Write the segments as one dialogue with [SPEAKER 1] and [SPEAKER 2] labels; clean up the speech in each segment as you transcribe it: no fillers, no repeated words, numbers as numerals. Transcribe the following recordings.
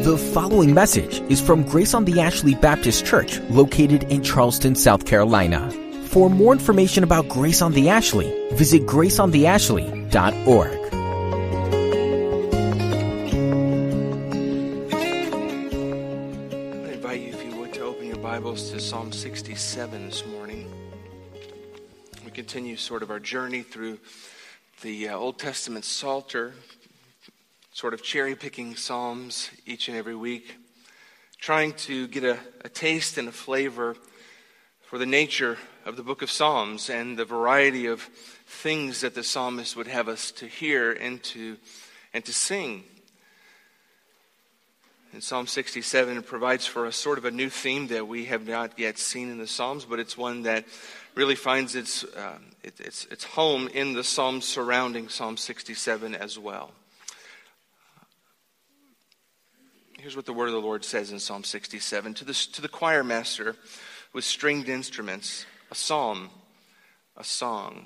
[SPEAKER 1] The following message is from Grace on the Ashley Baptist Church, located in Charleston, South Carolina. For more information about Grace on the Ashley, visit graceontheashley.org.
[SPEAKER 2] I invite you, if you would, to open your Bibles to Psalm 67 this morning. We continue sort of our journey through the Old Testament Psalter, sort of cherry-picking Psalms each and every week, trying to get a taste and a flavor for the nature of the book of Psalms and the variety of things that the psalmist would have us to hear and to sing. And Psalm 67 provides for us sort of a new theme that we have not yet seen in the Psalms, but it's one that really finds its home in the Psalms surrounding Psalm 67 as well. Here's what the word of the Lord says in Psalm 67. To the choir master with stringed instruments, a psalm, a song.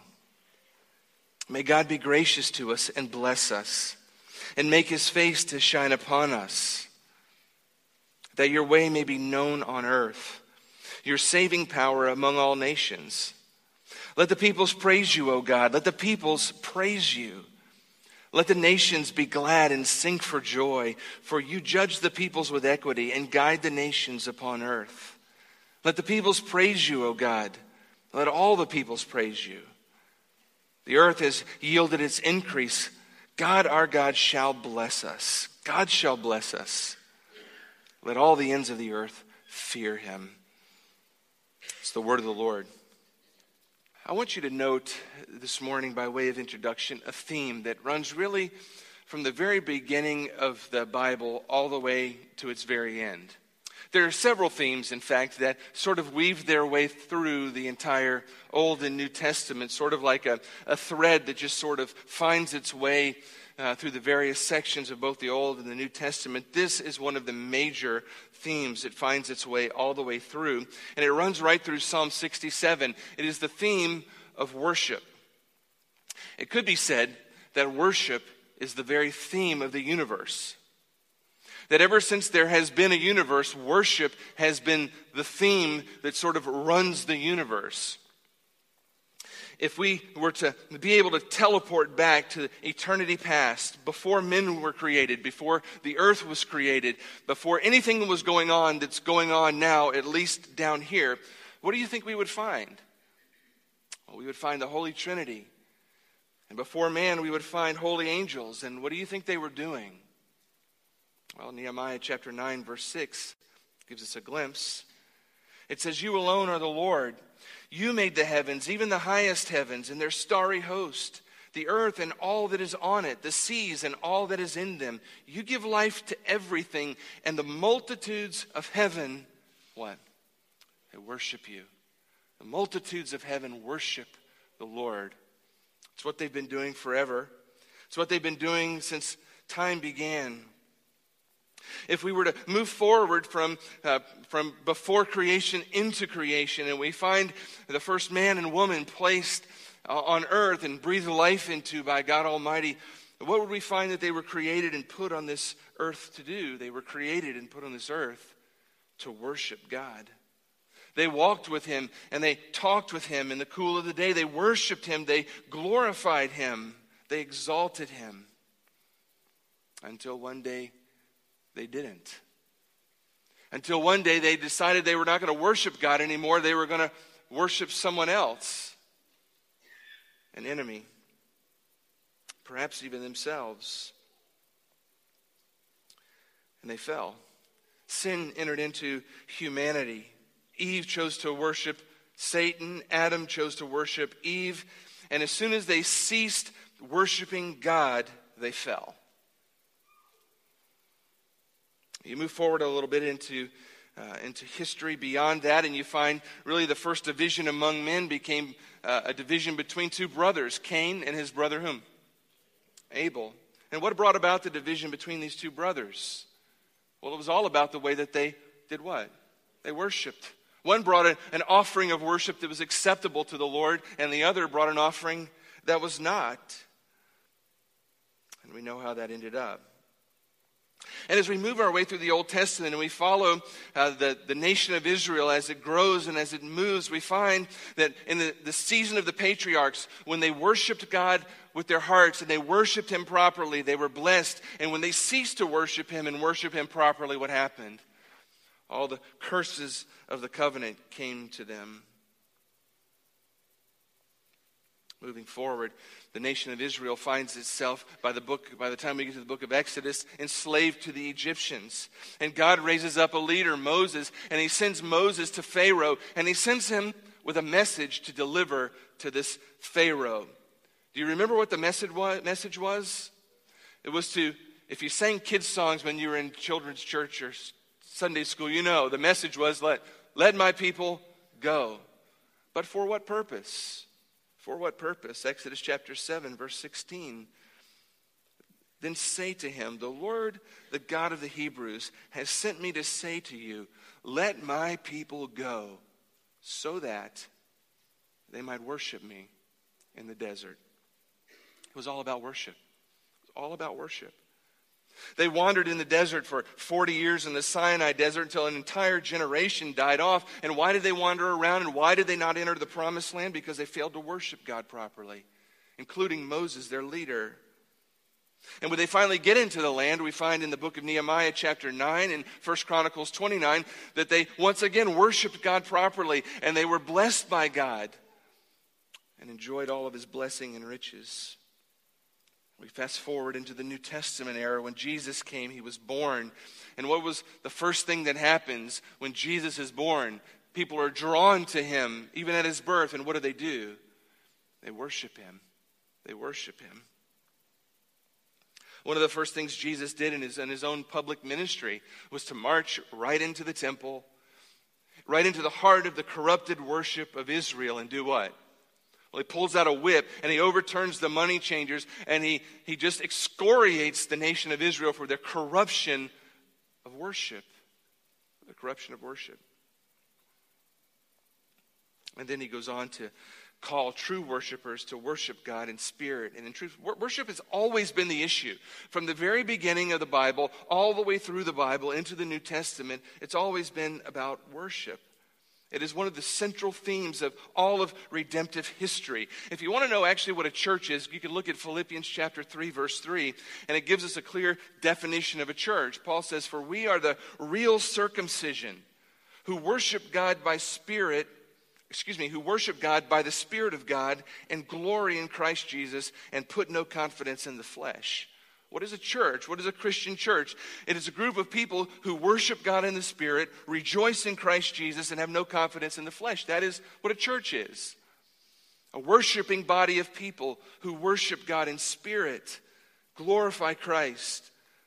[SPEAKER 2] May God be gracious to us and bless us, and make his face to shine upon us, that your way may be known on earth, your saving power among all nations. Let the peoples praise you, O God. Let the peoples praise you. Let the nations be glad and sing for joy, for you judge the peoples with equity and guide the nations upon earth. Let the peoples praise you, O God. Let all the peoples praise you. The earth has yielded its increase. God, our God, shall bless us. God shall bless us. Let all the ends of the earth fear him. It's the word of the Lord. I want you to note this morning, by way of introduction, a theme that runs really from the very beginning of the Bible all the way to its very end. There are several themes, in fact, that sort of weave their way through the entire Old and New Testament, sort of like a thread that just sort of finds its way through the various sections of both the Old and the New Testament. This is one of the major themes that finds its way all the way through, and it runs right through Psalm 67. It is the theme of worship. It could be said that worship is the very theme of the universe. That ever since there has been a universe, worship has been the theme that sort of runs the universe. If we were to be able to teleport back to eternity past, before men were created, before the earth was created, before anything was going on that's going on now, at least down here, what do you think we would find? Well, we would find the Holy Trinity. And before man, we would find holy angels. And what do you think they were doing? Well, Nehemiah chapter 9, verse 6 gives us a glimpse. It says, "You alone are the Lord. You made the heavens, even the highest heavens, and their starry host, the earth and all that is on it, the seas and all that is in them. You give life to everything, and the multitudes of heaven," what? They worship you. The multitudes of heaven worship the Lord. It's what they've been doing forever. It's what they've been doing since time began. If we were to move forward from before creation into creation, and we find the first man and woman placed on earth and breathed life into by God Almighty, what would we find that they were created and put on this earth to do? They were created and put on this earth to worship God. They walked with him and they talked with him in the cool of the day. They worshiped him. They glorified him. They exalted him. Until one day, they didn't. Until one day they decided they were not going to worship God anymore. They were going to worship someone else. An enemy. Perhaps even themselves. And they fell. Sin entered into humanity. Eve chose to worship Satan. Adam chose to worship Eve. And as soon as they ceased worshiping God, they fell. You move forward a little bit into history beyond that, and you find really the first division among men became a division between two brothers, Cain and his brother whom? Abel. And what brought about the division between these two brothers? Well, it was all about the way that they did what? They worshiped. One brought an offering of worship that was acceptable to the Lord, and the other brought an offering that was not. And we know how that ended up. And as we move our way through the Old Testament and we follow the nation of Israel as it grows and as it moves, we find that in the season of the patriarchs, when they worshiped God with their hearts and they worshiped Him properly, they were blessed. And when they ceased to worship Him and worship Him properly, what happened? All the curses of the covenant came to them. Moving forward, the nation of Israel finds itself, by the time we get to the book of Exodus, enslaved to the Egyptians. And God raises up a leader, Moses, and He sends Moses to Pharaoh, and He sends him with a message to deliver to this Pharaoh. Do you remember what the message was? It was to, if you sang kids' songs when you were in children's church or Sunday school, you know, the message was, let my people go. But for what purpose? For what purpose? Exodus chapter 7, verse 16. Then say to him, the Lord, the God of the Hebrews, has sent me to say to you, let my people go, so that they might worship me in the desert. It was all about worship. It was all about worship. They wandered in the desert for 40 years in the Sinai desert until an entire generation died off. And why did they wander around and why did they not enter the promised land? Because they failed to worship God properly, including Moses, their leader. And when they finally get into the land, we find in the book of Nehemiah chapter 9 and 1 Chronicles 29 that they once again worshiped God properly and they were blessed by God and enjoyed all of His blessing and riches. We fast forward into the New Testament era. When Jesus came, He was born. And what was the first thing that happens when Jesus is born? People are drawn to Him, even at His birth. And what do? They worship Him. They worship Him. One of the first things Jesus did in his own public ministry was to march right into the temple, right into the heart of the corrupted worship of Israel, and do what? Well, He pulls out a whip and He overturns the money changers and he just excoriates the nation of Israel for their corruption of worship. The corruption of worship. And then He goes on to call true worshipers to worship God in spirit and in truth. Worship has always been the issue. From the very beginning of the Bible, all the way through the Bible into the New Testament, it's always been about worship. It is one of the central themes of all of redemptive history. If you want to know actually what a church is, you can look at Philippians chapter 3, verse 3, and it gives us a clear definition of a church. Paul says, for we are the real circumcision who worship God by the Spirit of God and glory in Christ Jesus and put no confidence in the flesh. What is a church? What is a Christian church? It is a group of people who worship God in the Spirit, rejoice in Christ Jesus, and have no confidence in the flesh. That is what a church is. A worshiping body of people who worship God in spirit, glorify Christ.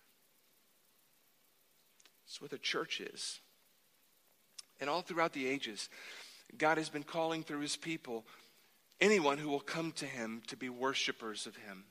[SPEAKER 2] That's what a church is. And all throughout the ages, God has been calling through His people anyone who will come to Him to be worshipers of Him.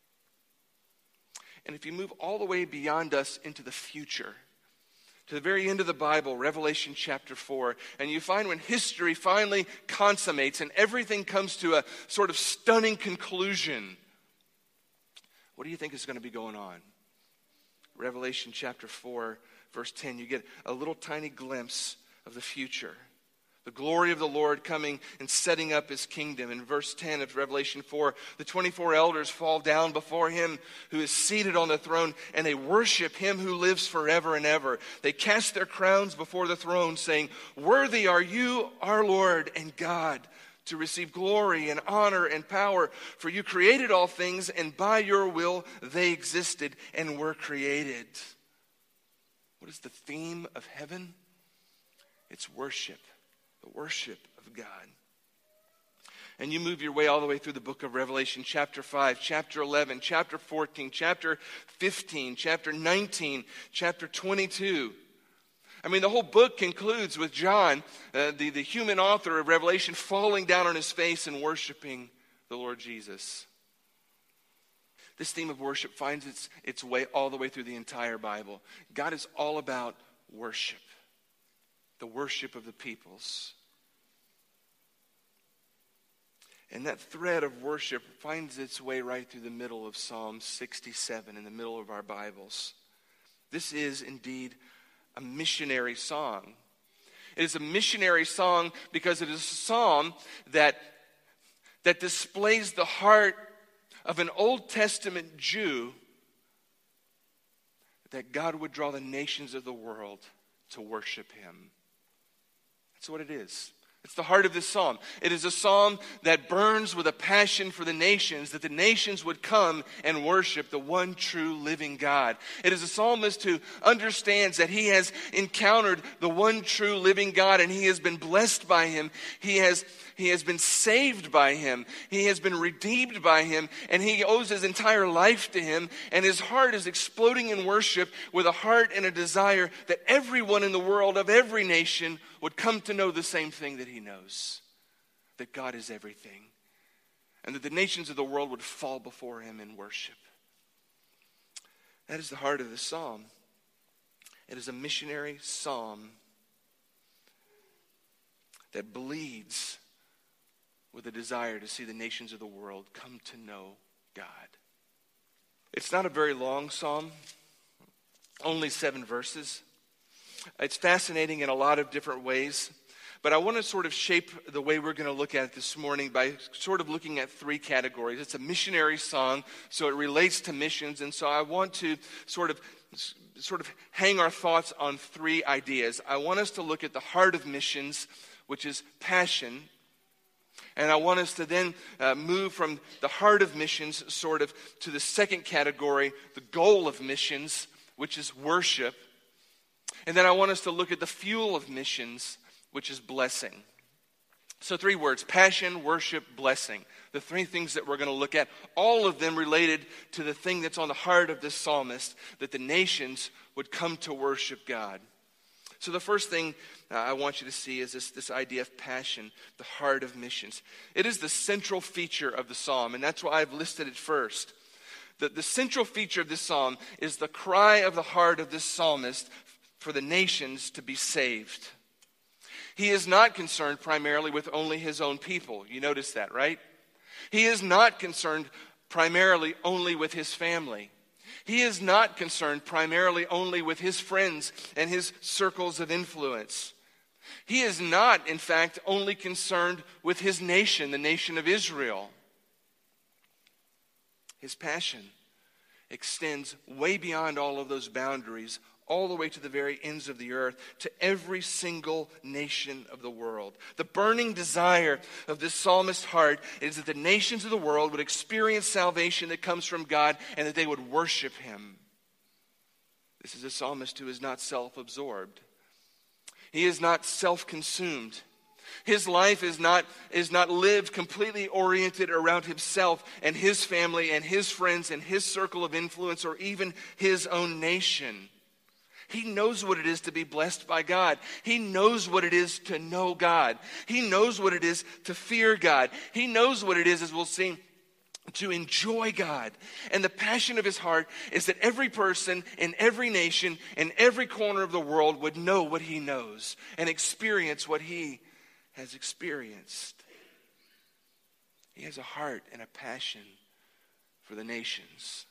[SPEAKER 2] And if you move all the way beyond us into the future, to the very end of the Bible, Revelation chapter 4, and you find when history finally consummates and everything comes to a sort of stunning conclusion, what do you think is going to be going on? Revelation chapter 4, verse 10, you get a little tiny glimpse of the future. The glory of the Lord coming and setting up His kingdom. In verse 10 of Revelation 4, the 24 elders fall down before Him who is seated on the throne, and they worship Him who lives forever and ever. They cast their crowns before the throne, saying, worthy are you, our Lord and God, to receive glory and honor and power. For you created all things, and by your will they existed and were created. What is the theme of heaven? It's worship. The worship of God. And you move your way all the way through the book of Revelation, chapter 5, chapter 11, chapter 14, chapter 15, chapter 19, chapter 22. I mean, the whole book concludes with John, the human author of Revelation, falling down on his face and worshiping the Lord Jesus. This theme of worship finds its way all the way through the entire Bible. God is all about worship. The worship of the peoples. And that thread of worship finds its way right through the middle of Psalm 67, in the middle of our Bibles. This is indeed a missionary song. It is a missionary song because it is a psalm that displays the heart of an Old Testament Jew, that God would draw the nations of the world to worship him. That's what it is. It's the heart of this psalm. It is a psalm that burns with a passion for the nations, that the nations would come and worship the one true living God. It is a psalmist who understands that he has encountered the one true living God and he has been blessed by him. He has been saved by him. He has been redeemed by him, and he owes his entire life to him, and his heart is exploding in worship with a heart and a desire that everyone in the world of every nation would come to know the same thing that he knows, that God is everything, and that the nations of the world would fall before him in worship. That is the heart of the psalm. It is a missionary psalm that bleeds with a desire to see the nations of the world come to know God. It's not a very long psalm, only 7 verses. It's fascinating in a lot of different ways, but I want to sort of shape the way we're going to look at it this morning by sort of looking at 3 categories. It's a missionary song, so it relates to missions, and so I want to sort of hang our thoughts on 3 ideas. I want us to look at the heart of missions, which is passion. And I want us to then move from the heart of missions sort of to the second category, the goal of missions, which is worship. And then I want us to look at the fuel of missions, which is blessing. So 3 words: passion, worship, blessing. The 3 things that we're going to look at, all of them related to the thing that's on the heart of this psalmist, that the nations would come to worship God. So the first thing I want you to see is this idea of passion, the heart of missions. It is the central feature of the psalm, and that's why I've listed it first. The central feature of this psalm is the cry of the heart of this psalmist for the nations to be saved. He is not concerned primarily with only his own people. You notice that, right? He is not concerned primarily only with his family. He is not concerned primarily only with his friends and his circles of influence. He is not, in fact, only concerned with his nation, the nation of Israel. His passion extends way beyond all of those boundaries, all the way to the very ends of the earth, to every single nation of the world. The burning desire of this psalmist's heart is that the nations of the world would experience salvation that comes from God and that they would worship him. This is a psalmist who is not self-absorbed. He is not self-consumed. His life is not lived completely oriented around himself and his family and his friends and his circle of influence or even his own nation. He knows what it is to be blessed by God. He knows what it is to know God. He knows what it is to fear God. He knows what it is, as we'll see, to enjoy God. And the passion of his heart is that every person in every nation, in every corner of the world would know what he knows and experience what he has experienced. He has a heart and a passion for the nations.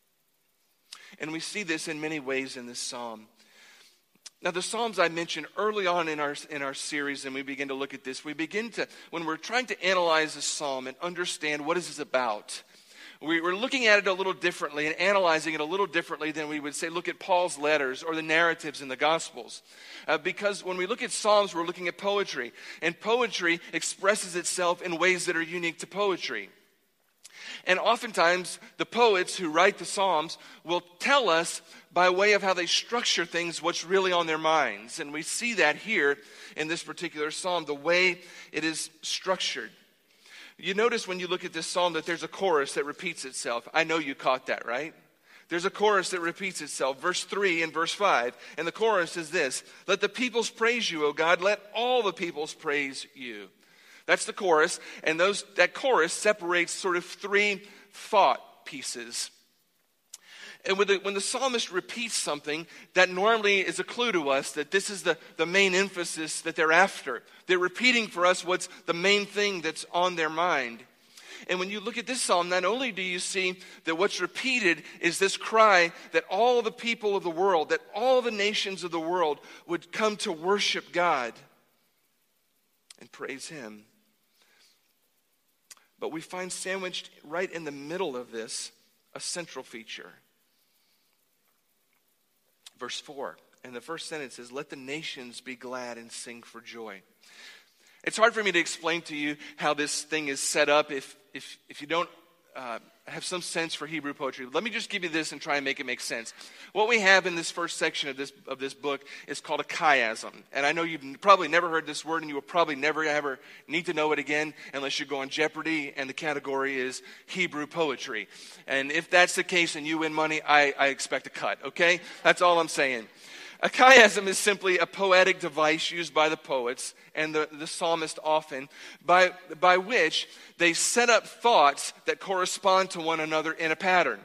[SPEAKER 2] And we see this in many ways in this psalm. Now, the Psalms I mentioned early on in our series, and we begin to look at this, when we're trying to analyze a psalm and understand what is this about, we're looking at it a little differently and analyzing it a little differently than we would say look at Paul's letters or the narratives in the Gospels. Because when we look at psalms, we're looking at poetry, and poetry expresses itself in ways that are unique to poetry. And oftentimes, the poets who write the Psalms will tell us by way of how they structure things what's really on their minds. And we see that here in this particular psalm, the way it is structured. You notice when you look at this psalm that there's a chorus that repeats itself. I know you caught that, right? There's a chorus that repeats itself, verse 3 and verse 5. And the chorus is this: "Let the peoples praise you, O God. Let all the peoples praise you." That's the chorus, and that chorus separates sort of 3 thought pieces. And when the psalmist repeats something, that normally is a clue to us that this is the main emphasis that they're after. They're repeating for us what's the main thing that's on their mind. And when you look at this psalm, not only do you see that what's repeated is this cry that all the people of the world, that all the nations of the world would come to worship God and praise him. But we find sandwiched right in the middle of this a central feature. Verse 4, and the first sentence is, let the nations be glad and sing for joy. It's hard for me to explain to you how this thing is set up if you don't have some sense for Hebrew poetry. Let me just give you this and try and make it make sense. What we have in this first section of this book is called a chiasm. And I know you've probably never heard this word, and you will probably never ever need to know it again unless you go on Jeopardy and the category is Hebrew poetry. And if that's the case and you win money, I expect a cut, okay? That's all I'm saying. A chiasm is simply a poetic device used by the poets and the psalmist often, by which they set up thoughts that correspond to one another in a pattern.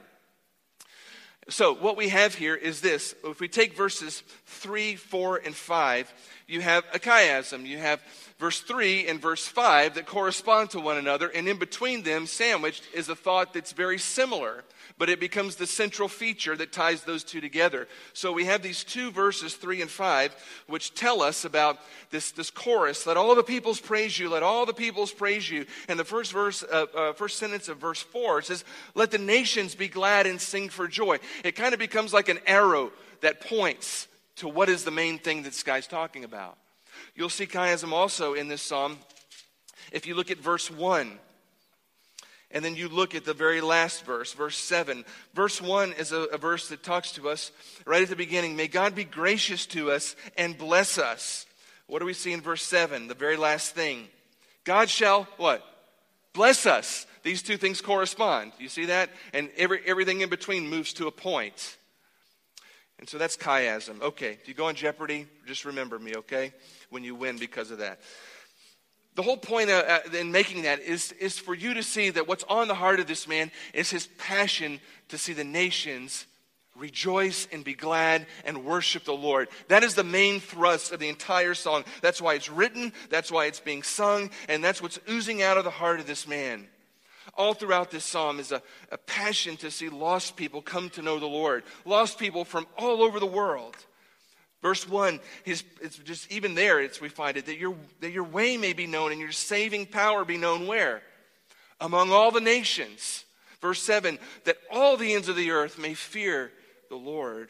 [SPEAKER 2] So what we have here is this. If we take verses 3, 4, and 5, you have a chiasm. You have verse 3 and verse 5 that correspond to one another, and in between them, sandwiched, is a thought that's very similar, but it becomes the central feature that ties those two together. So we have these two verses, 3 and 5, which tell us about this chorus, let all the peoples praise you, let all the peoples praise you. And the first sentence of verse 4 says, let the nations be glad and sing for joy. It kind of becomes like an arrow that points to what is the main thing that this guy's talking about. You'll see chiasm also in this psalm if you look at verse 1. And then you look at the very last verse, verse 7. Verse 1 is a verse that talks to us right at the beginning. May God be gracious to us and bless us. What do we see in verse 7? The very last thing. God shall, what? Bless us. These two things correspond. You see that? And everything in between moves to a point. And so that's chiasm. Okay, if you go on Jeopardy, just remember me, okay? When you win because of that. The whole point in making that is for you to see that what's on the heart of this man is his passion to see the nations rejoice and be glad and worship the Lord. That is the main thrust of the entire song. That's why it's written, that's why it's being sung, and that's what's oozing out of the heart of this man. All throughout this psalm is a passion to see lost people come to know the Lord. Lost people from all over the world. Verse 1, it's just even there, we find it, that your way may be known and your saving power be known where? Among all the nations. Verse 7, that all the ends of the earth may fear the Lord.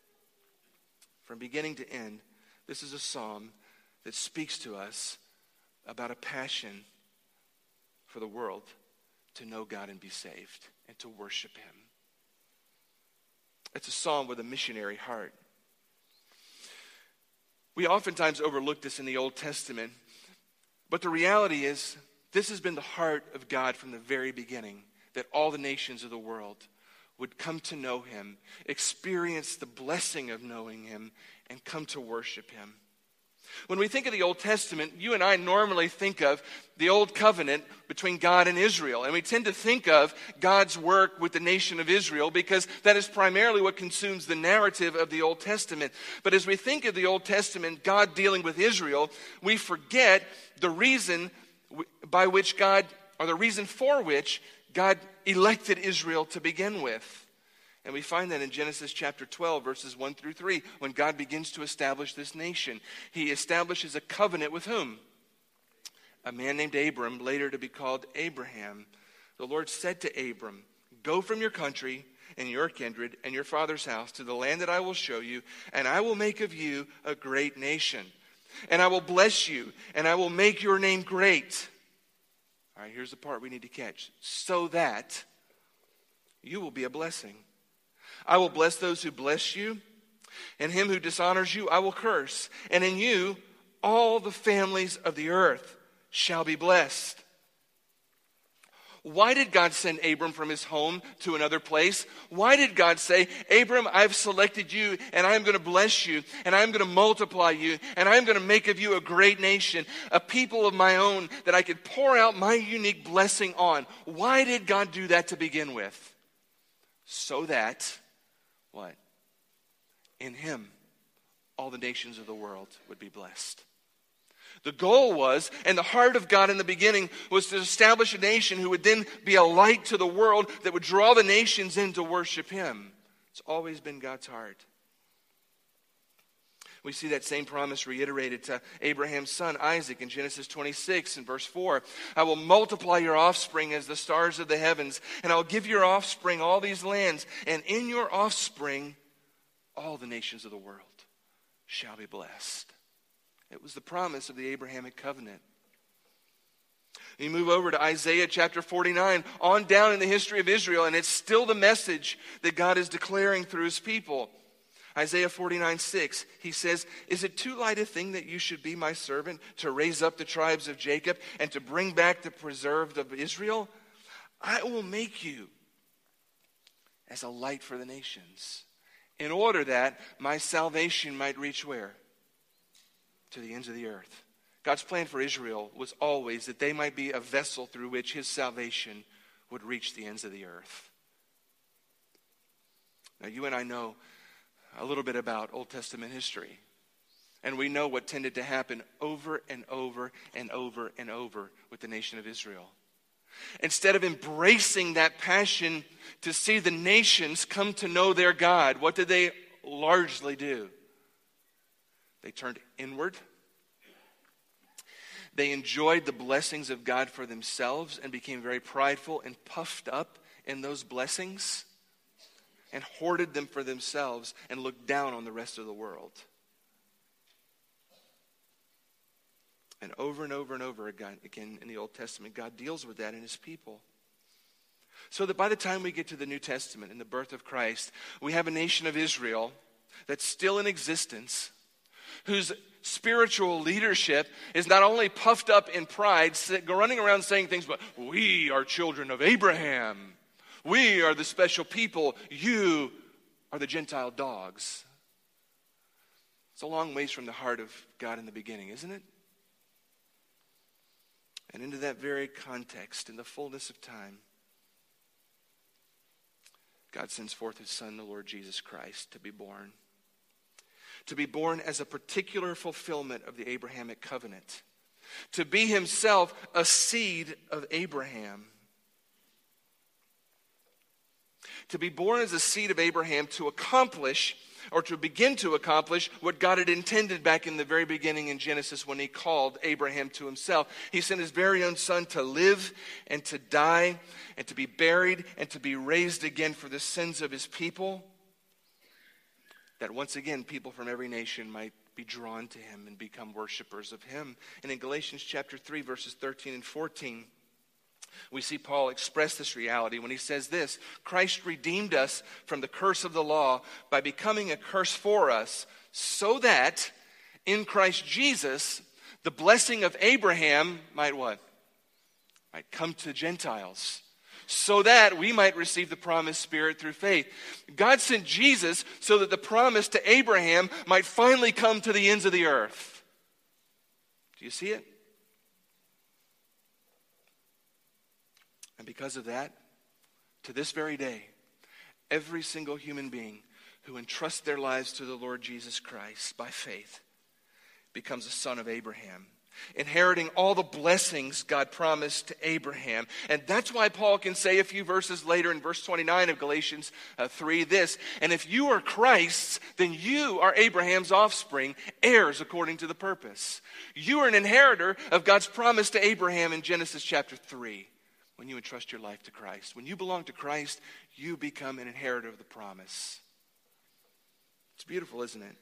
[SPEAKER 2] From beginning to end, this is a psalm that speaks to us about a passion for the world to know God and be saved and to worship him. It's a psalm with a missionary heart. We oftentimes overlook this in the Old Testament, but the reality is this has been the heart of God from the very beginning, that all the nations of the world would come to know him, experience the blessing of knowing him, and come to worship him. When we think of the Old Testament, you and I normally think of the Old Covenant between God and Israel. And we tend to think of God's work with the nation of Israel because that is primarily what consumes the narrative of the Old Testament. But as we think of the Old Testament, God dealing with Israel, we forget the reason by which God, or the reason for which God elected Israel to begin with. And we find that in Genesis chapter 12, verses 1 through 3, when God begins to establish this nation. He establishes a covenant with whom? A man named Abram, later to be called Abraham. The Lord said to Abram, go from your country and your kindred and your father's house to the land that I will show you, and I will make of you a great nation. And I will bless you, and I will make your name great. All right, here's the part we need to catch. So that you will be a blessing. I will bless those who bless you, and him who dishonors you I will curse. And in you all the families of the earth shall be blessed. Why did God send Abram from his home to another place? Why did God say, Abram, I've selected you, and I'm going to bless you, and I'm going to multiply you, and I'm going to make of you a great nation, a people of my own that I could pour out my unique blessing on? Why did God do that to begin with? So that what? In him, all the nations of the world would be blessed. The goal was, and the heart of God in the beginning, was to establish a nation who would then be a light to the world that would draw the nations in to worship him. It's always been God's heart. We see that same promise reiterated to Abraham's son Isaac in Genesis 26 and verse 4. I will multiply your offspring as the stars of the heavens, and I will give your offspring all these lands, and in your offspring all the nations of the world shall be blessed. It was the promise of the Abrahamic covenant. You move over to Isaiah chapter 49, on down in the history of Israel, and it's still the message that God is declaring through his people. Isaiah 49:6, he says, is it too light a thing that you should be my servant, to raise up the tribes of Jacob and to bring back the preserved of Israel? I will make you as a light for the nations, in order that my salvation might reach where? To the ends of the earth. God's plan for Israel was always that they might be a vessel through which his salvation would reach the ends of the earth. Now, you and I know a little bit about Old Testament history. And we know what tended to happen over and over and over and over with the nation of Israel. Instead of embracing that passion to see the nations come to know their God, what did they largely do? They turned inward. They enjoyed the blessings of God for themselves and became very prideful and puffed up in those blessings, and hoarded them for themselves and looked down on the rest of the world. And over and over again in the Old Testament, God deals with that in his people. So that by the time we get to the New Testament and the birth of Christ, we have a nation of Israel that's still in existence, whose spiritual leadership is not only puffed up in pride, running around saying things, but we are children of Abraham. We are the special people. You are the Gentile dogs. It's a long ways from the heart of God in the beginning, isn't it? And into that very context, in the fullness of time, God sends forth his Son, the Lord Jesus Christ, to be born. To be born as a particular fulfillment of the Abrahamic covenant. To be himself a seed of Abraham. To be born as a seed of Abraham to accomplish, or to begin to accomplish, what God had intended back in the very beginning in Genesis when he called Abraham to himself. He sent his very own son to live and to die and to be buried and to be raised again for the sins of his people, that once again people from every nation might be drawn to him and become worshipers of him. And in Galatians chapter 3, verses 13 and 14, we see Paul express this reality when he says this: Christ redeemed us from the curse of the law by becoming a curse for us, so that in Christ Jesus the blessing of Abraham might what? Might come to Gentiles, so that we might receive the promised Spirit through faith. God sent Jesus so that the promise to Abraham might finally come to the ends of the earth. Do you see it? And because of that, to this very day, every single human being who entrusts their lives to the Lord Jesus Christ by faith becomes a son of Abraham, inheriting all the blessings God promised to Abraham. And that's why Paul can say a few verses later in verse 29 of Galatians 3 this: and if you are Christ's, then you are Abraham's offspring, heirs according to the purpose. You are an inheritor of God's promise to Abraham in Genesis chapter 3. When you entrust your life to Christ, when you belong to Christ, you become an inheritor of the promise. It's beautiful, isn't it?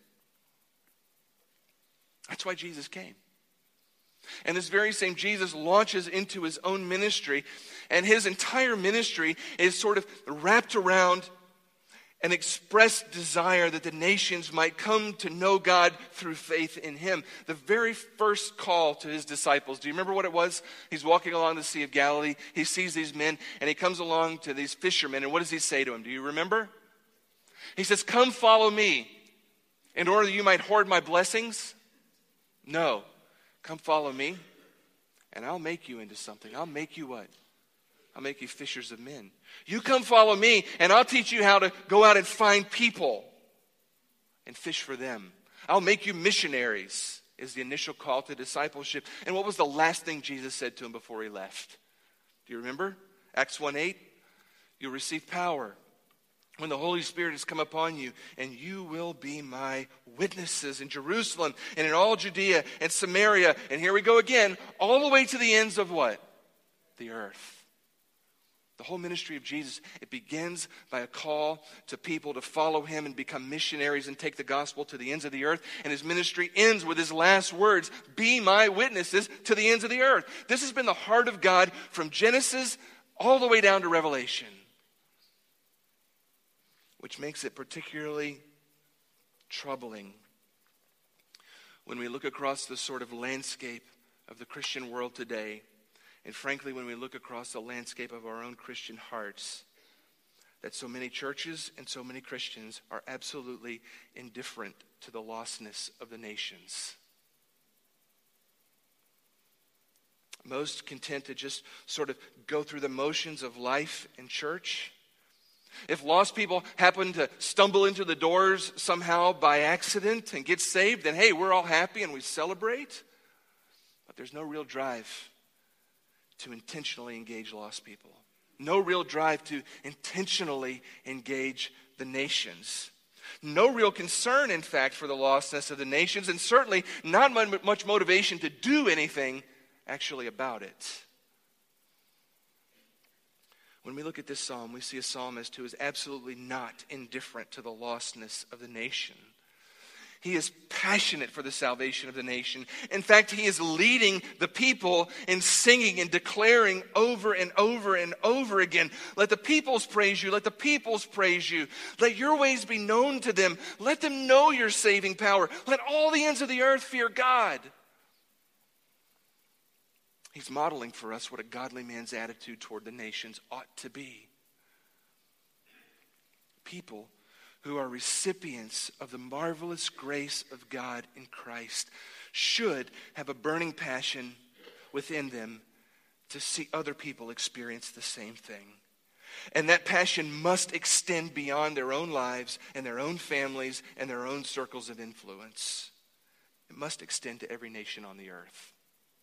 [SPEAKER 2] That's why Jesus came. And this very same Jesus launches into his own ministry, and his entire ministry is sort of wrapped around an expressed desire that the nations might come to know God through faith in him. The very first call to his disciples, do you remember what it was? He's walking along the Sea of Galilee. He sees these men, and he comes along to these fishermen, and what does he say to them? Do you remember? He says, come follow me in order that you might hoard my blessings. No, come follow me, and I'll make you into something. I'll make you what? I'll make you fishers of men. You come follow me, and I'll teach you how to go out and find people and fish for them. I'll make you missionaries is the initial call to discipleship. And what was the last thing Jesus said to him before he left? Do you remember? Acts 1:8, you'll receive power when the Holy Spirit has come upon you, and you will be my witnesses in Jerusalem and in all Judea and Samaria. And here we go again, all the way to the ends of what? The earth. The whole ministry of Jesus, it begins by a call to people to follow him and become missionaries and take the gospel to the ends of the earth. And his ministry ends with his last words, be my witnesses to the ends of the earth. This has been the heart of God from Genesis all the way down to Revelation, which makes it particularly troubling when we look across the sort of landscape of the Christian world today. And frankly, when we look across the landscape of our own Christian hearts, that so many churches and so many Christians are absolutely indifferent to the lostness of the nations. Most content to just sort of go through the motions of life in church. If lost people happen to stumble into the doors somehow by accident and get saved, then hey, we're all happy and we celebrate. But there's no real drive to intentionally engage lost people. No real drive to intentionally engage the nations. No real concern, in fact, for the lostness of the nations, and certainly not much motivation to do anything actually about it. When we look at this psalm, we see a psalmist who is absolutely not indifferent to the lostness of the nation. He is passionate for the salvation of the nation. In fact, he is leading the people in singing and declaring over and over and over again, let the peoples praise you, let the peoples praise you. Let your ways be known to them. Let them know your saving power. Let all the ends of the earth fear God. He's modeling for us what a godly man's attitude toward the nations ought to be. People who are recipients of the marvelous grace of God in Christ should have a burning passion within them to see other people experience the same thing. And that passion must extend beyond their own lives and their own families and their own circles of influence. It must extend to every nation on the earth.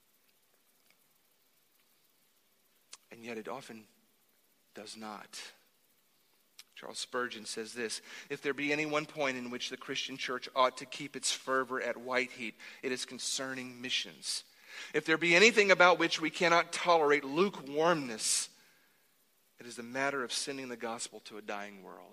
[SPEAKER 2] And yet it often does not. Charles Spurgeon says this, if there be any one point in which the Christian church ought to keep its fervor at white heat, it is concerning missions. If there be anything about which we cannot tolerate lukewarmness, it is the matter of sending the gospel to a dying world.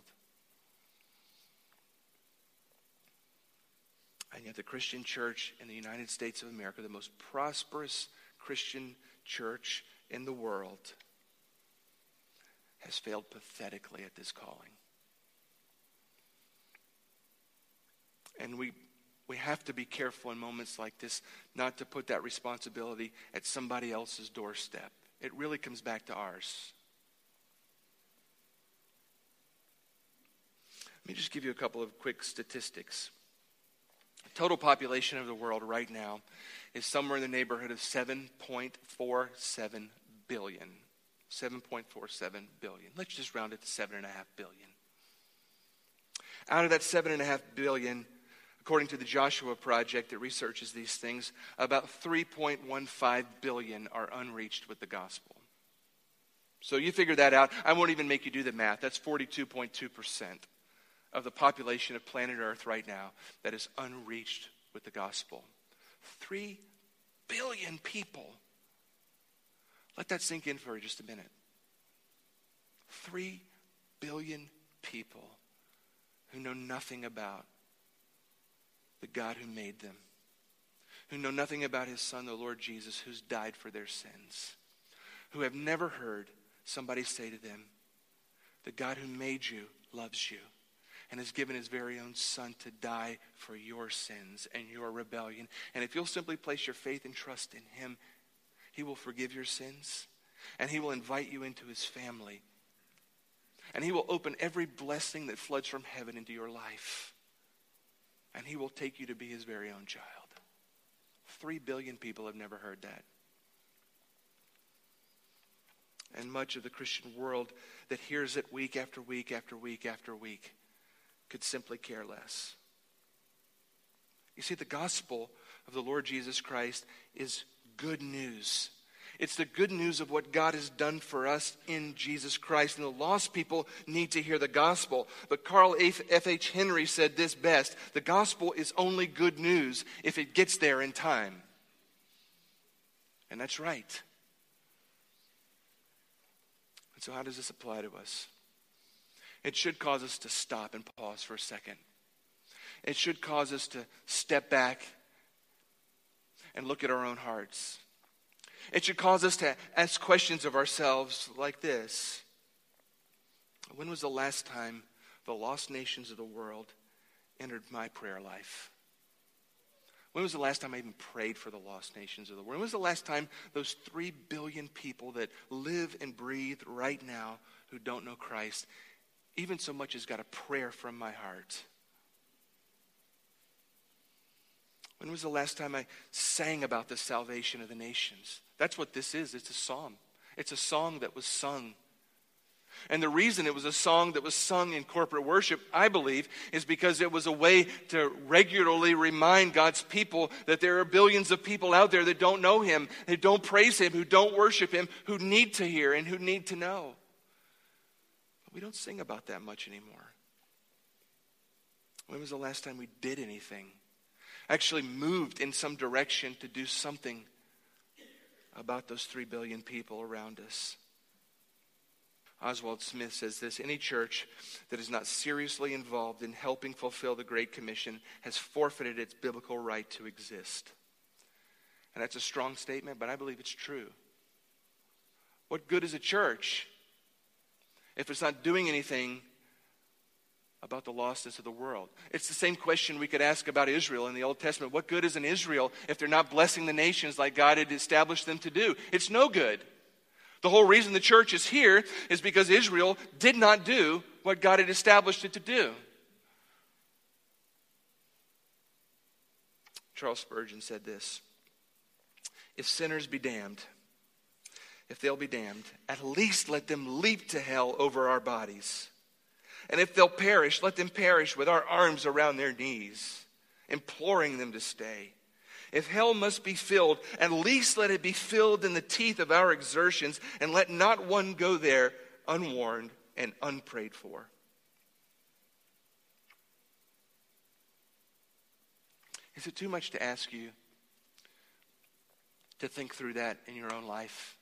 [SPEAKER 2] And yet the Christian church in the United States of America, the most prosperous Christian church in the world, has failed pathetically at this calling. And we have to be careful in moments like this not to put that responsibility at somebody else's doorstep. It really comes back to ours. Let me just give you a couple of quick statistics. The total population of the world right now is somewhere in the neighborhood of 7.47 billion. 7.47 billion. Let's just round it to 7.5 billion. Out of that 7.5 billion, according to the Joshua Project that researches these things, about 3.15 billion are unreached with the gospel. So you figure that out. I won't even make you do the math. That's 42.2% of the population of planet Earth right now that is unreached with the gospel. 3 billion people. Let that sink in for just a minute. 3 billion people who know nothing about the God who made them, who know nothing about his son, the Lord Jesus, who's died for their sins, who have never heard somebody say to them, the God who made you loves you and has given his very own son to die for your sins and your rebellion. And if you'll simply place your faith and trust in him, he will forgive your sins, and he will invite you into his family. And he will open every blessing that floods from heaven into your life. And he will take you to be his very own child. 3 billion people have never heard that. And much of the Christian world that hears it week after week after week after week could simply care less. You see, the gospel of the Lord Jesus Christ is good news. It's the good news of what God has done for us in Jesus Christ. And the lost people need to hear the gospel. But Carl F.H. Henry said this best: the gospel is only good news if it gets there in time. And that's right. And so how does this apply to us? It should cause us to stop and pause for a second. It should cause us to step back and look at our own hearts. It should cause us to ask questions of ourselves like this: when was the last time the lost nations of the world entered my prayer life? When was the last time I even prayed for the lost nations of the world? When was the last time those 3 billion people that live and breathe right now who don't know Christ even so much as got a prayer from my heart? When was the last time I sang about the salvation of the nations? That's what this is. It's a psalm. It's a song that was sung. And the reason it was a song that was sung in corporate worship, I believe, is because it was a way to regularly remind God's people that there are billions of people out there that don't know Him, that don't praise Him, who don't worship Him, who need to hear and who need to know. But we don't sing about that much anymore. When was the last time we did anything? Actually moved in some direction to do something about those 3 billion people around us? Oswald Smith says this: any church that is not seriously involved in helping fulfill the Great Commission has forfeited its biblical right to exist. And that's a strong statement, but I believe it's true. What good is a church if it's not doing anything about the lostness of the world? It's the same question we could ask about Israel in the Old Testament. What good is an Israel if they're not blessing the nations like God had established them to do? It's no good. The whole reason the church is here is because Israel did not do what God had established it to do. Charles Spurgeon said this: if sinners be damned, if they'll be damned, at least let them leap to hell over our bodies. And if they'll perish, let them perish with our arms around their knees, imploring them to stay. If hell must be filled, at least let it be filled in the teeth of our exertions, and let not one go there unwarned and unprayed for. Is it too much to ask you to think through that in your own life?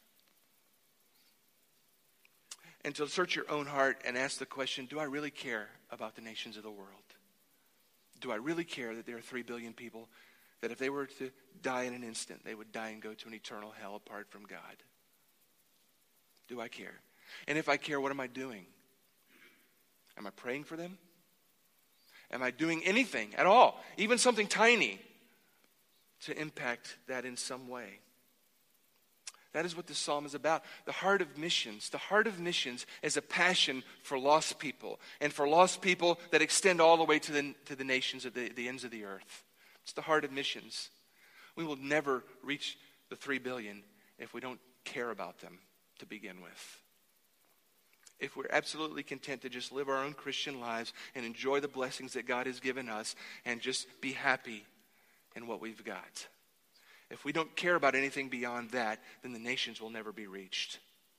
[SPEAKER 2] And to search your own heart and ask the question, do I really care about the nations of the world? Do I really care that there are 3 billion people that if they were to die in an instant, they would die and go to an eternal hell apart from God? Do I care? And if I care, what am I doing? Am I praying for them? Am I doing anything at all, even something tiny, to impact that in some way? That is what this psalm is about. The heart of missions. The heart of missions is a passion for lost people, and for lost people that extend all the way to the nations of the ends of the earth. It's the heart of missions. We will never reach the 3 billion if we don't care about them to begin with. If we're absolutely content to just live our own Christian lives and enjoy the blessings that God has given us and just be happy in what we've got. If we don't care about anything beyond that, then the nations will never be reached.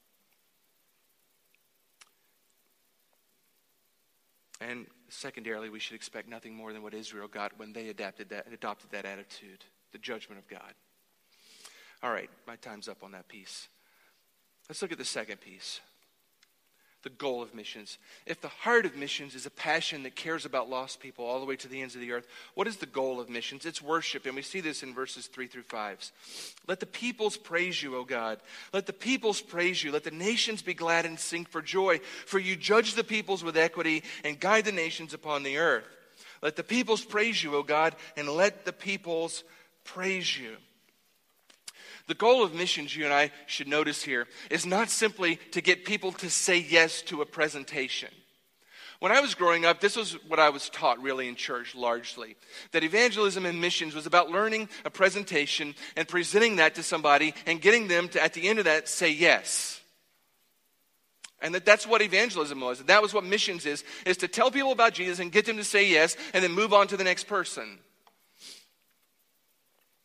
[SPEAKER 2] And secondarily, we should expect nothing more than what Israel got when they adopted that attitude, the judgment of God. All right, my time's up on that piece. Let's look at the second piece. The goal of missions. If the heart of missions is a passion that cares about lost people all the way to the ends of the earth, what is the goal of missions? It's worship, and we see this in verses 3 through 5. Let the peoples praise you, O God. Let the peoples praise you. Let the nations be glad and sing for joy, for you judge the peoples with equity and guide the nations upon the earth. Let the peoples praise you, O God, and let the peoples praise you. The goal of missions, you and I should notice here, is not simply to get people to say yes to a presentation. When I was growing up, this was what I was taught really in church largely. That evangelism and missions was about learning a presentation and presenting that to somebody and getting them to, at the end of that, say yes. And that's what evangelism was. That was what missions is to tell people about Jesus and get them to say yes and then move on to the next person.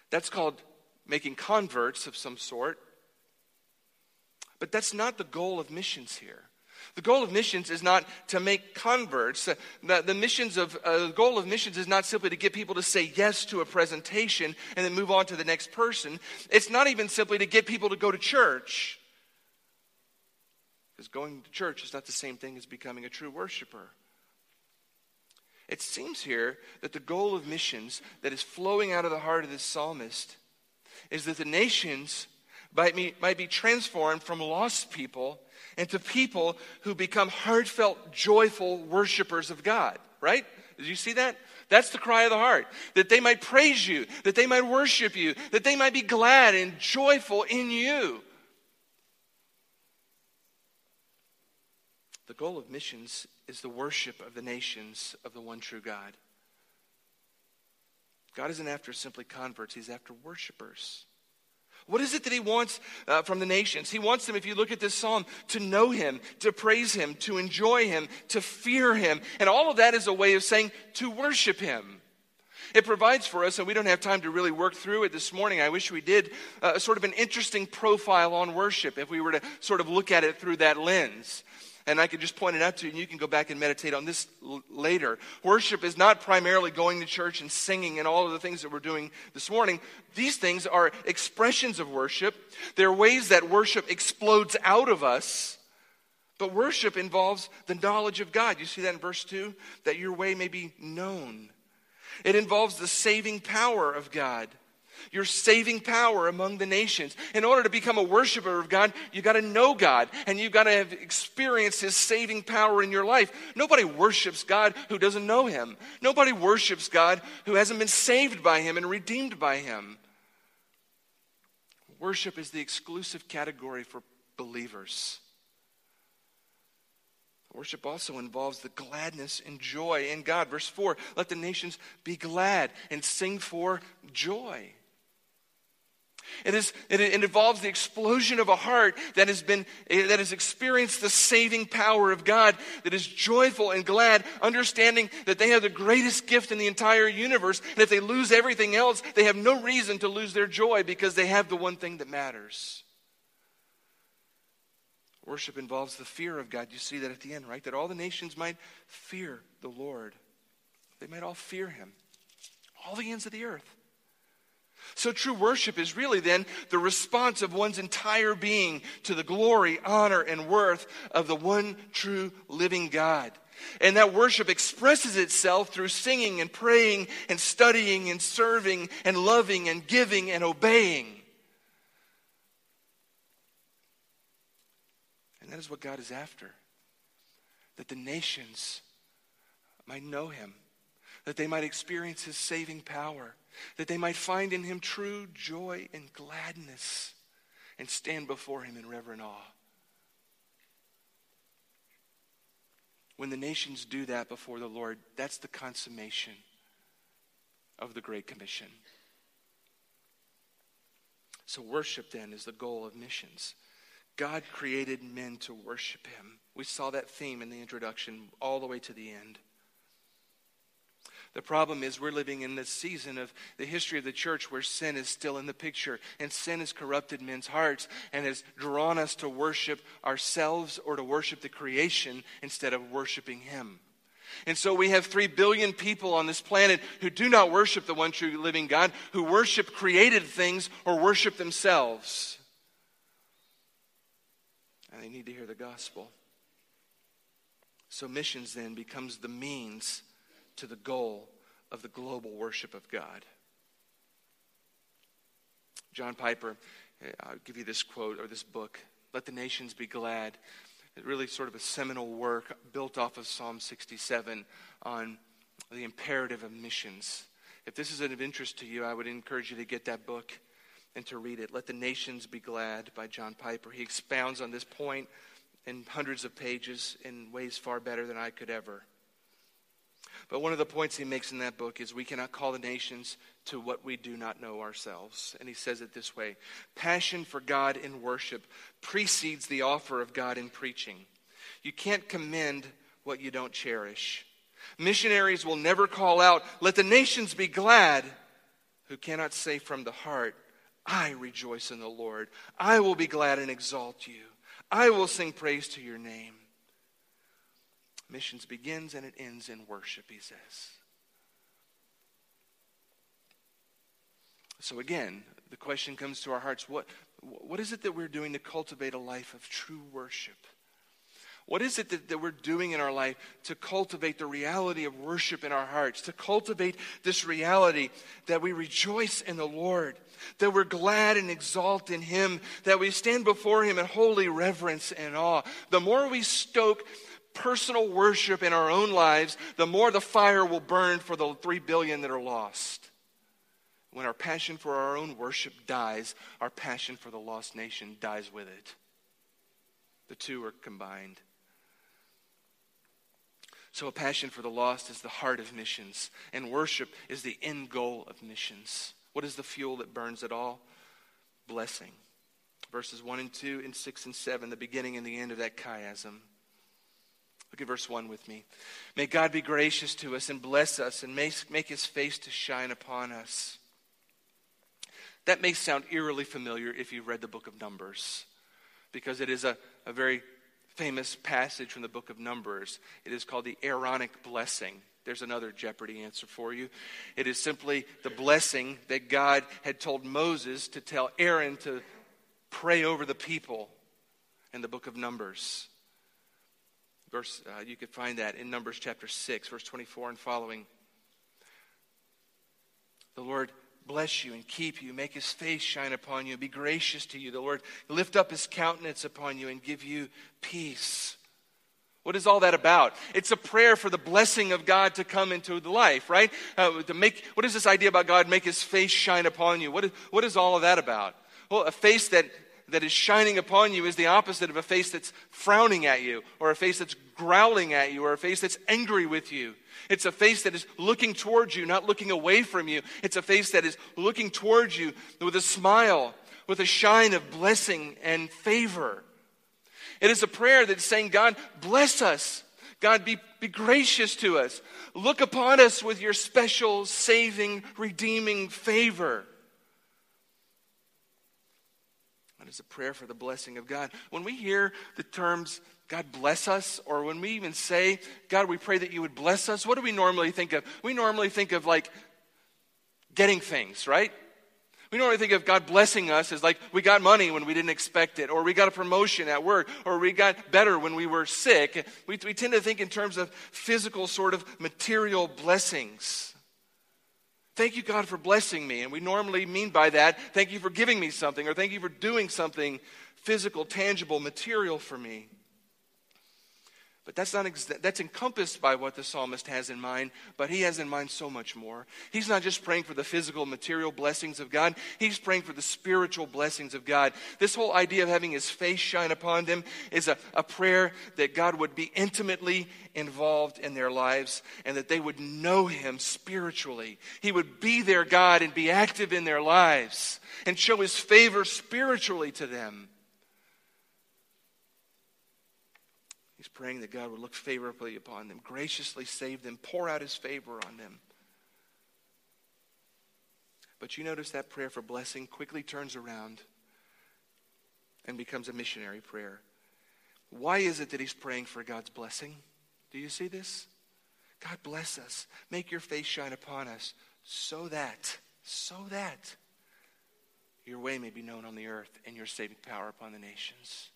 [SPEAKER 2] That's called making converts of some sort. But that's not the goal of missions here. The goal of missions is not to make converts. The goal of missions is not simply to get people to say yes to a presentation and then move on to the next person. It's not even simply to get people to go to church. Because going to church is not the same thing as becoming a true worshiper. It seems here that the goal of missions that is flowing out of the heart of this psalmist is that the nations might be transformed from lost people into people who become heartfelt, joyful worshipers of God, right? Did you see that? That's the cry of the heart. That they might praise you, that they might worship you, that they might be glad and joyful in you. The goal of missions is the worship of the nations of the one true God. God isn't after simply converts, he's after worshipers. What is it that he wants from the nations? He wants them, if you look at this psalm, to know him, to praise him, to enjoy him, to fear him. And all of that is a way of saying to worship him. It provides for us, and we don't have time to really work through it this morning. I wish we did, sort of an interesting profile on worship if we were to sort of look at it through that lens. And I could just point it out to you, and you can go back and meditate on this later. Worship is not primarily going to church and singing and all of the things that we're doing this morning. These things are expressions of worship. They're ways that worship explodes out of us. But worship involves the knowledge of God. You see that in verse 2? That your way may be known. It involves the saving power of God. Your saving power among the nations. In order to become a worshiper of God, you got to know God, and you got to have experienced his saving power in your life. Nobody worships God who doesn't know him. Nobody worships God who hasn't been saved by him and redeemed by him. Worship is the exclusive category for believers. Worship also involves the gladness and joy in God. Verse 4, let the nations be glad and sing for joy. It involves the explosion of a heart that has experienced the saving power of God, that is joyful and glad, understanding that they have the greatest gift in the entire universe, and if they lose everything else, they have no reason to lose their joy because they have the one thing that matters. Worship involves the fear of God. You see that at the end, right? That all the nations might fear the Lord. They might all fear him. All the ends of the earth. So true worship is really then the response of one's entire being to the glory, honor, and worth of the one true living God. And that worship expresses itself through singing and praying and studying and serving and loving and giving and obeying. And that is what God is after. That the nations might know him. That they might experience his saving power. That they might find in him true joy and gladness and stand before him in reverent awe. When the nations do that before the Lord, that's the consummation of the Great Commission. So worship then is the goal of missions. God created men to worship him. We saw that theme in the introduction all the way to the end. The problem is we're living in this season of the history of the church where sin is still in the picture. And sin has corrupted men's hearts and has drawn us to worship ourselves or to worship the creation instead of worshiping him. And so we have 3 billion people on this planet who do not worship the one true living God, who worship created things or worship themselves. And they need to hear the gospel. So missions then becomes the means to the goal of the global worship of God. John Piper, I'll give you this quote or this book, Let the Nations Be Glad. It's really sort of a seminal work built off of Psalm 67 on the imperative of missions. If this is of interest to you, I would encourage you to get that book and to read it. Let the Nations Be Glad by John Piper. He expounds on this point in hundreds of pages in ways far better than I could ever. But one of the points he makes in that book is we cannot call the nations to what we do not know ourselves. And he says it this way: passion for God in worship precedes the offer of God in preaching. You can't commend what you don't cherish. Missionaries will never call out, let the nations be glad, who cannot say from the heart, I rejoice in the Lord. I will be glad and exalt you. I will sing praise to your name. Missions begins and it ends in worship, he says. So again, the question comes to our hearts, what is it that we're doing to cultivate a life of true worship? What is it that we're doing in our life to cultivate the reality of worship in our hearts, to cultivate this reality that we rejoice in the Lord, that we're glad and exalt in him, that we stand before him in holy reverence and awe? The more we stoke personal worship in our own lives, the more the fire will burn for the 3 billion that are lost. When our passion for our own worship dies, our passion for the lost nation dies with it. The two are combined. So a passion for the lost is the heart of missions, and worship is the end goal of missions. What is the fuel that burns it all? Blessing. Verses 1 and 2 and 6 and 7, the beginning and the end of that chiasm. Look at verse 1 with me. May God be gracious to us and bless us and make his face to shine upon us. That may sound eerily familiar if you've read the book of Numbers, because it is a very famous passage from the book of Numbers. It is called the Aaronic blessing. There's another Jeopardy answer for you. It is simply the blessing that God had told Moses to tell Aaron to pray over the people in the book of Numbers. You could find that in Numbers chapter 6, verse 24 and following. The Lord bless you and keep you, make his face shine upon you, be gracious to you. The Lord lift up his countenance upon you and give you peace. What is all that about? It's a prayer for the blessing of God to come into the life, right? What is this idea about God make his face shine upon you? What is all of that about? Well, a face that is shining upon you is the opposite of a face that's frowning at you, or a face that's growling at you, or a face that's angry with you. It's a face that is looking towards you, not looking away from you. It's a face that is looking towards you with a smile, with a shine of blessing and favor. It is a prayer that's saying, God, bless us. God, be gracious to us. Look upon us with your special, saving, redeeming favor. That is a prayer for the blessing of God. When we hear the terms, God bless us, or when we even say, God, we pray that you would bless us, what do we normally think of? We normally think of like getting things, right? We normally think of God blessing us as like we got money when we didn't expect it, or we got a promotion at work, or we got better when we were sick. We tend to think in terms of physical sort of material blessings. Thank you, God, for blessing me. And we normally mean by that, thank you for giving me something, or thank you for doing something physical, tangible, material for me. But that's encompassed by what the psalmist has in mind, but he has in mind so much more. He's not just praying for the physical, material blessings of God. He's praying for the spiritual blessings of God. This whole idea of having his face shine upon them is a prayer that God would be intimately involved in their lives and that they would know him spiritually. He would be their God and be active in their lives and show his favor spiritually to them. He's praying that God would look favorably upon them, graciously save them, pour out his favor on them. But you notice that prayer for blessing quickly turns around and becomes a missionary prayer. Why is it that he's praying for God's blessing? Do you see this? God bless us. Make your face shine upon us so that your way may be known on the earth and your saving power upon the nations.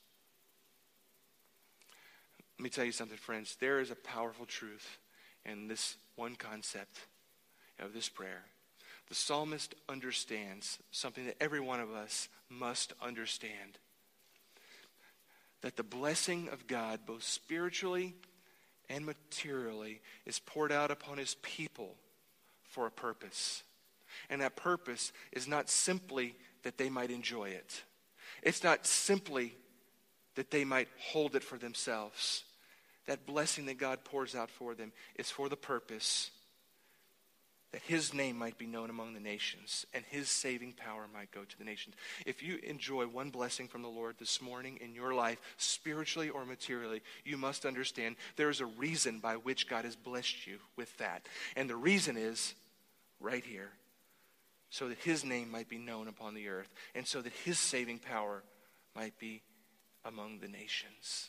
[SPEAKER 2] Let me tell you something, friends. There is a powerful truth in this one concept of this prayer. The psalmist understands something that every one of us must understand. That the blessing of God, both spiritually and materially, is poured out upon his people for a purpose. And that purpose is not simply that they might enjoy it. It's not simply that they might hold it for themselves. That blessing that God pours out for them is for the purpose that his name might be known among the nations and his saving power might go to the nations. If you enjoy one blessing from the Lord this morning in your life, spiritually or materially, you must understand there is a reason by which God has blessed you with that. And the reason is right here. so that his name might be known upon the earth, and so that his saving power might be among the nations.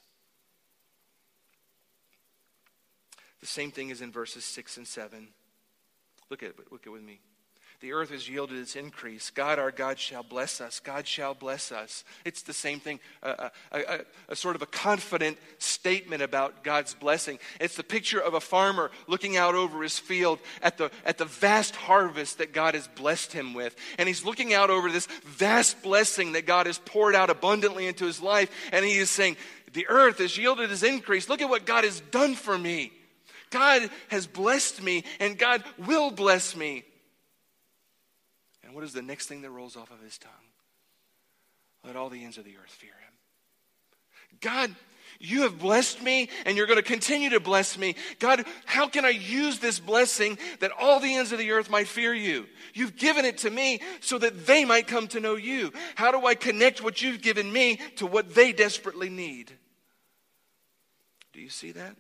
[SPEAKER 2] The same thing is in verses 6 and 7. Look at it with me. The earth has yielded its increase. God, our God, shall bless us. God shall bless us. It's the same thing, a sort of a confident statement about God's blessing. It's the picture of a farmer looking out over his field at the vast harvest that God has blessed him with. And he's looking out over this vast blessing that God has poured out abundantly into his life. And he is saying, the earth has yielded its increase. Look at what God has done for me. God has blessed me, and God will bless me. And what is the next thing that rolls off of his tongue? Let all the ends of the earth fear him. God, you have blessed me, and you're going to continue to bless me. God, how can I use this blessing that all the ends of the earth might fear you? You've given it to me so that they might come to know you. How do I connect what you've given me to what they desperately need? Do you see that?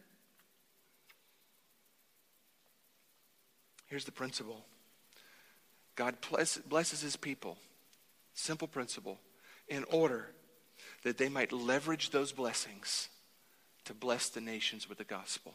[SPEAKER 2] Here's the principle. God blesses his people, simple principle, in order that they might leverage those blessings to bless the nations with the gospel.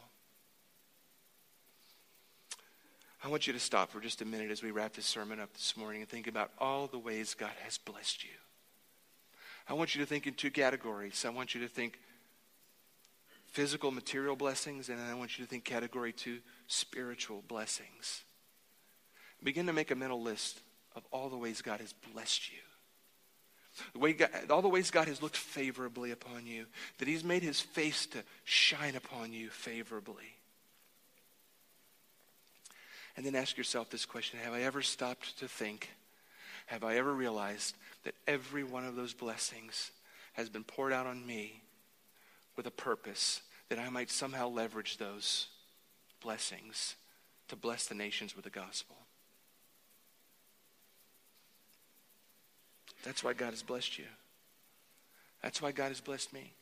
[SPEAKER 2] I want you to stop for just a minute as we wrap this sermon up this morning and think about all the ways God has blessed you. I want you to think in two categories. I want you to think physical, material blessings, and then I want you to think category 2, spiritual blessings. Begin to make a mental list of all the ways God has blessed you. All the ways God has looked favorably upon you, that he's made his face to shine upon you favorably. And then ask yourself this question: have I ever stopped to think, have I ever realized that every one of those blessings has been poured out on me with a purpose, that I might somehow leverage those blessings to bless the nations with the gospel? That's why God has blessed you. That's why God has blessed me.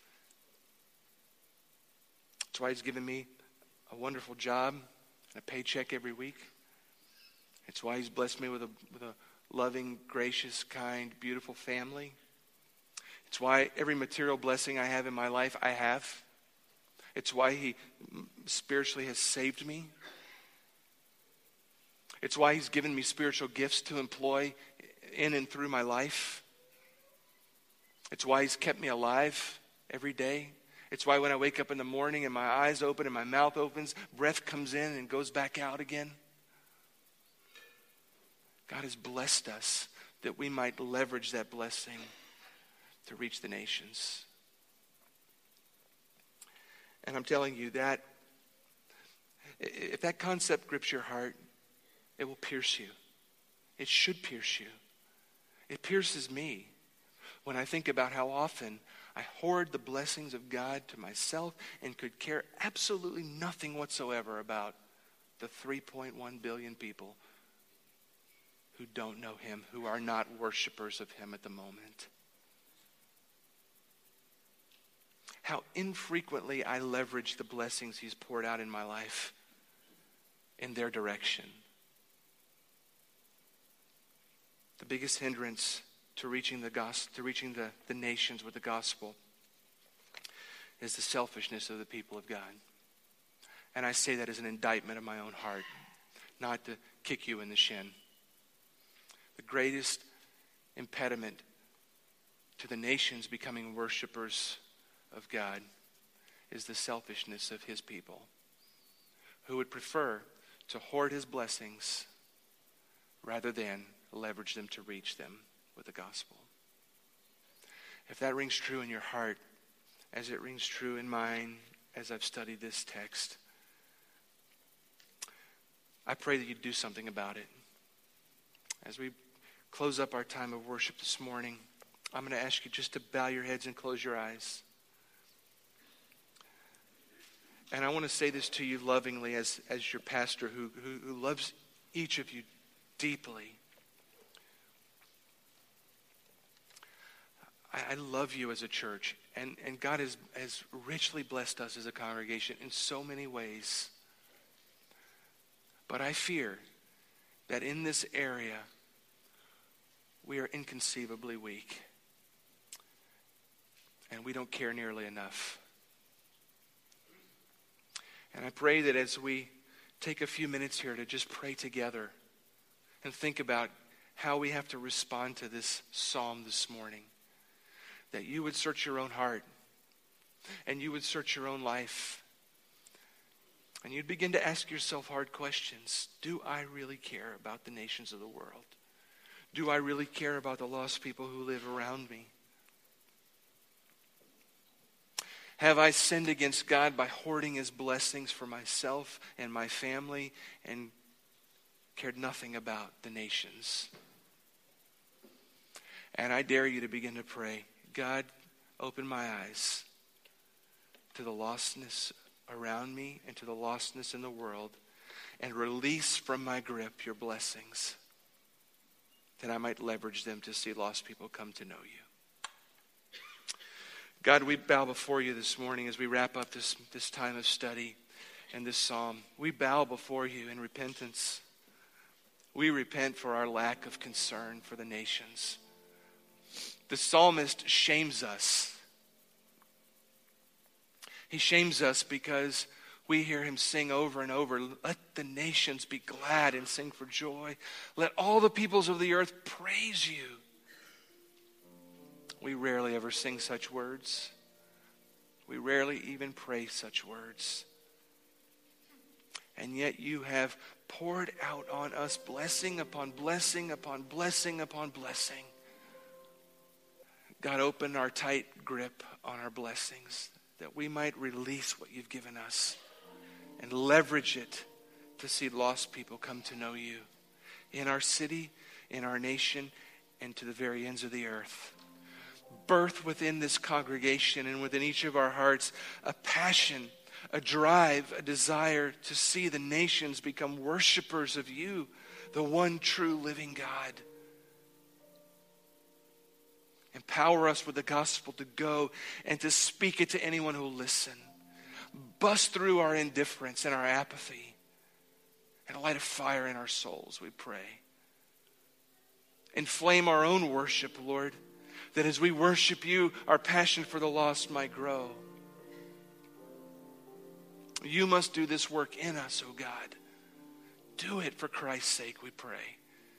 [SPEAKER 2] That's why he's given me a wonderful job and a paycheck every week. It's why he's blessed me with a loving, gracious, kind, beautiful family. It's why every material blessing I have in my life, I have. It's why he spiritually has saved me. It's why he's given me spiritual gifts to employ in and through my life. It's why he's kept me alive every day. It's why when I wake up in the morning and my eyes open and my mouth opens, breath comes in and goes back out again. God has blessed us that we might leverage that blessing to reach the nations. And I'm telling you that if that concept grips your heart, it will pierce you. It should pierce you. It pierces me when I think about how often I hoard the blessings of God to myself and could care absolutely nothing whatsoever about the 3.1 billion people who don't know him, who are not worshipers of him at the moment. How infrequently I leverage the blessings he's poured out in my life in their direction. The biggest hindrance to reaching the gospel, to reaching the nations with the gospel, is the selfishness of the people of God. And I say that as an indictment of my own heart, not to kick you in the shin. The greatest impediment to the nations becoming worshipers of God is the selfishness of his people, who would prefer to hoard his blessings rather than leverage them to reach them with the gospel. If that rings true in your heart, as it rings true in mine as I've studied this text, I pray that you do something about it. As we close up our time of worship this morning, I'm going to ask you just to bow your heads and close your eyes. And I want to say this to you lovingly as your pastor who loves each of you deeply. I love you as a church, and God has richly blessed us as a congregation in so many ways. But I fear that in this area we are inconceivably weak. And we don't care nearly enough. And I pray that as we take a few minutes here to just pray together and think about how we have to respond to this psalm this morning, that you would search your own heart and you would search your own life and you'd begin to ask yourself hard questions. Do I really care about the nations of the world? Do I really care about the lost people who live around me? Have I sinned against God by hoarding his blessings for myself and my family and cared nothing about the nations? And I dare you to begin to pray, God, open my eyes to the lostness around me and to the lostness in the world, and release from my grip your blessings, that I might leverage them to see lost people come to know you. God, we bow before you this morning as we wrap up this time of study and this psalm. We bow before you in repentance. We repent for our lack of concern for the nations. The psalmist shames us. He shames us because we hear him sing over and over, let the nations be glad and sing for joy. Let all the peoples of the earth praise you. We rarely ever sing such words. We rarely even pray such words. And yet you have poured out on us blessing upon blessing upon blessing upon blessing. God, open our tight grip on our blessings, that we might release what you've given us and leverage it to see lost people come to know you in our city, in our nation, and to the very ends of the earth. Birth within this congregation and within each of our hearts a passion, a drive, a desire to see the nations become worshipers of you, the one true living God. Empower us with the gospel to go and to speak it to anyone who will listen. Bust through our indifference and our apathy and light a fire in our souls, we pray. Inflame our own worship, Lord, that as we worship you, our passion for the lost might grow. You must do this work in us, O God. Do it for Christ's sake, we pray.